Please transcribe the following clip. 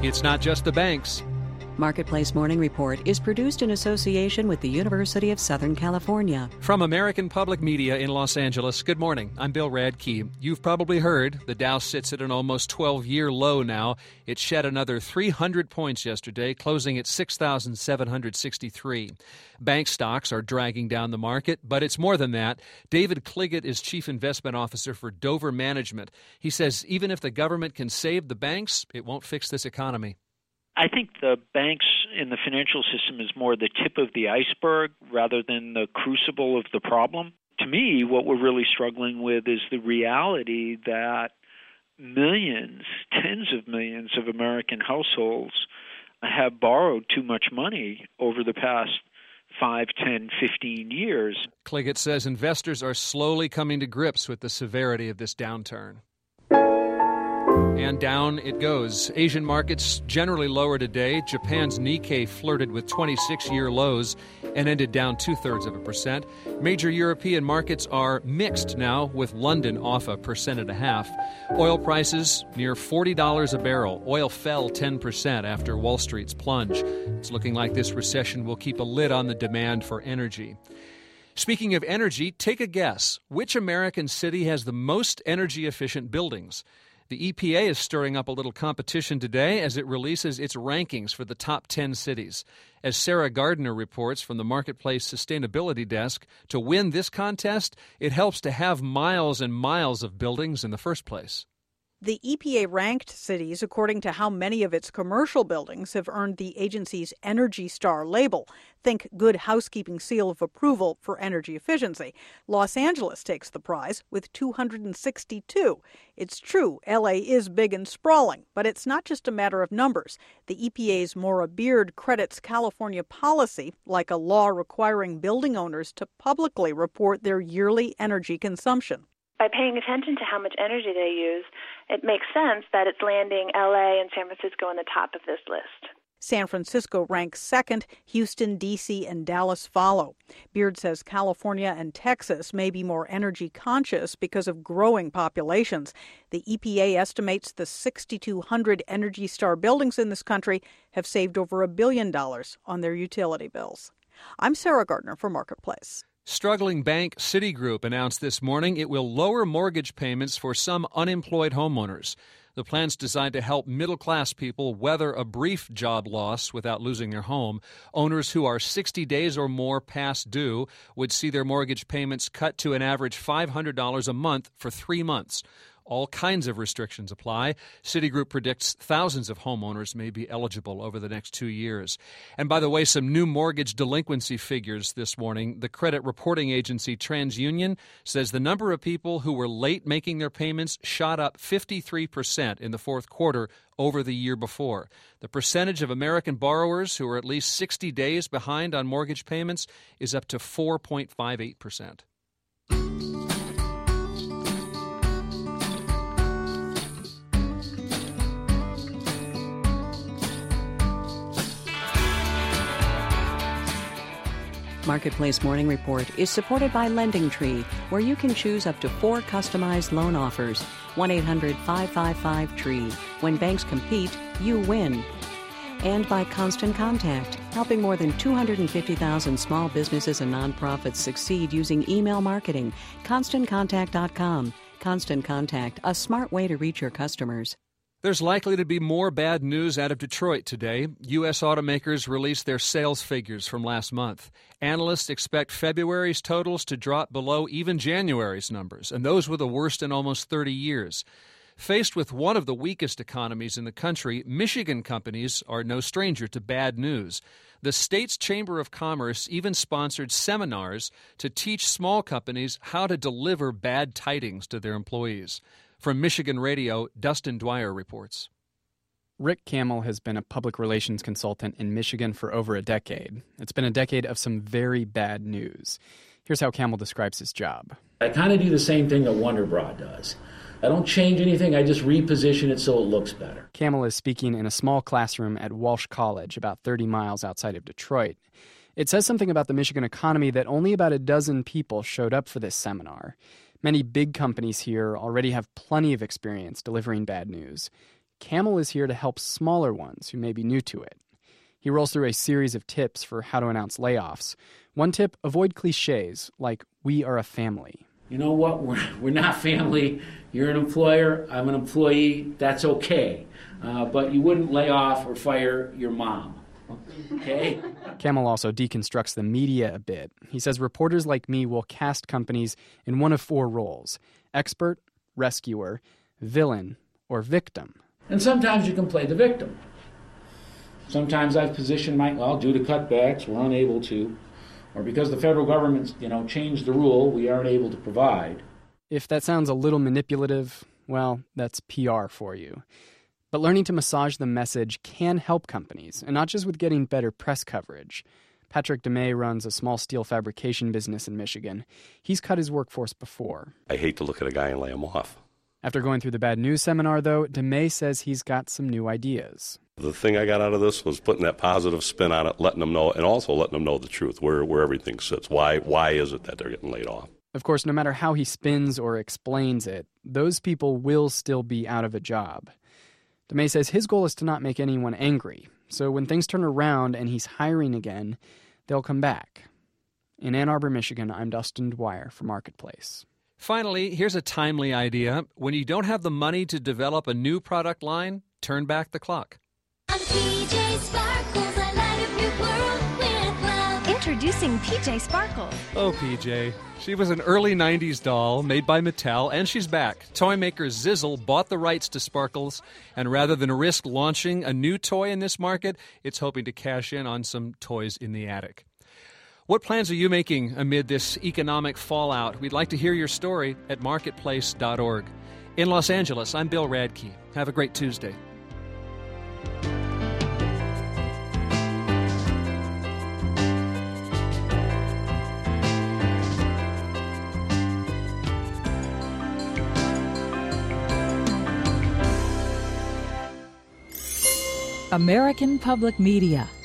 It's not just the banks. Marketplace Morning Report is produced in association with the University of Southern California. From American Public Media in Los Angeles, good morning. I'm Bill Radke. You've probably heard the Dow sits at an almost 12-year low now. It shed another 300 points yesterday, closing at 6,763. Bank stocks are dragging down the market, but it's more than that. David Kliget is Chief Investment Officer for Dover Management. He says even if the government can save the banks, it won't fix this economy. I think the banks in the financial system is more the tip of the iceberg rather than the crucible of the problem. To me, what we're really struggling with is the reality that millions, tens of millions of American households have borrowed too much money over the past 5, 10, 15 years. Kliget says investors are slowly coming to grips with the severity of this downturn. And down it goes. Asian markets generally lower today. Japan's Nikkei flirted with 26-year lows and ended down 0.2%. Major European markets are mixed now, with London off 1.5%. Oil prices near $40 a barrel. Oil fell 10% after Wall Street's plunge. It's looking like this recession will keep a lid on the demand for energy. Speaking of energy, take a guess. Which American city has the most energy-efficient buildings? The EPA is stirring up a little competition today as it releases its rankings for the top 10 cities. As Sarah Gardner reports from the Marketplace Sustainability Desk, to win this contest, it helps to have miles and miles of buildings in the first place. The EPA ranked cities according to how many of its commercial buildings have earned the agency's Energy Star label. Think Good Housekeeping seal of approval for energy efficiency. Los Angeles takes the prize with 262. It's true, LA is big and sprawling, but it's not just a matter of numbers. The EPA's Maura Beard credits California policy, like a law requiring building owners to publicly report their yearly energy consumption. By paying attention to how much energy they use, it makes sense that it's landing LA and San Francisco on the top of this list. San Francisco ranks second. Houston, D.C., and Dallas follow. Beard says California and Texas may be more energy conscious because of growing populations. The EPA estimates the 6,200 Energy Star buildings in this country have saved over $1 billion on their utility bills. I'm Sarah Gardner for Marketplace. Struggling bank Citigroup announced this morning it will lower mortgage payments for some unemployed homeowners. The plan's designed to help middle-class people weather a brief job loss without losing their home. Owners who are 60 days or more past due would see their mortgage payments cut to an average $500 a month for 3 months. All kinds of restrictions apply. Citigroup predicts thousands of homeowners may be eligible over the next 2 years. And by the way, some new mortgage delinquency figures this morning. The credit reporting agency TransUnion says the number of people who were late making their payments shot up 53% in the fourth quarter over the year before. The percentage of American borrowers who are at least 60 days behind on mortgage payments is up to 4.58%. Marketplace Morning Report is supported by LendingTree, where you can choose up to 4 customized loan offers. 1-800-555-TREE. When banks compete, you win. And by Constant Contact, helping more than 250,000 small businesses and nonprofits succeed using email marketing. ConstantContact.com. Constant Contact, a smart way to reach your customers. There's likely to be more bad news out of Detroit today. U.S. automakers released their sales figures from last month. Analysts expect February's totals to drop below even January's numbers, and those were the worst in almost 30 years. Faced with one of the weakest economies in the country, Michigan companies are no stranger to bad news. The state's Chamber of Commerce even sponsored seminars to teach small companies how to deliver bad tidings to their employees. From Michigan Radio, Dustin Dwyer reports. Rick Camel has been a public relations consultant in Michigan for over a decade. It's been a decade of some very bad news. Here's how Camel describes his job. I kind of do the same thing that Wonderbra does. I don't change anything, I just reposition it so it looks better. Camel is speaking in a small classroom at Walsh College, about 30 miles outside of Detroit. It says something about the Michigan economy that only about a dozen people showed up for this seminar. Many big companies here already have plenty of experience delivering bad news. Camel is here to help smaller ones who may be new to it. He rolls through a series of tips for how to announce layoffs. One tip, avoid cliches like, we are a family. You know what? We're not family. You're an employer. I'm an employee. That's okay. But you wouldn't lay off or fire your mom. Okay? Camel also deconstructs the media a bit. He says reporters like me will cast companies in one of 4 roles: expert, rescuer, villain, or victim. And sometimes you can play the victim. Sometimes I've positioned due to cutbacks, we're unable to, or because the federal government's, changed the rule, we aren't able to provide. If that sounds a little manipulative, well, that's PR for you. But learning to massage the message can help companies, and not just with getting better press coverage. Patrick DeMay runs a small steel fabrication business in Michigan. He's cut his workforce before. I hate to look at a guy and lay him off. After going through the bad news seminar, though, DeMay says he's got some new ideas. The thing I got out of this was putting that positive spin on it, letting them know, and also letting them know the truth, where everything sits. Why is it that they're getting laid off? Of course, no matter how he spins or explains it, those people will still be out of a job. DeMay says his goal is to not make anyone angry, so when things turn around and he's hiring again, they'll come back. In Ann Arbor, Michigan, I'm Dustin Dwyer for Marketplace. Finally, here's a timely idea. When you don't have the money to develop a new product line, turn back the clock. On PJ Sparkles, I light up your world with love. Introducing PJ Sparkles. Oh, PJ. She was an early 90s doll made by Mattel, and she's back. Toy maker Zizzle bought the rights to Sparkles, and rather than risk launching a new toy in this market, it's hoping to cash in on some toys in the attic. What plans are you making amid this economic fallout? We'd like to hear your story at marketplace.org. In Los Angeles, I'm Bill Radke. Have a great Tuesday. American Public Media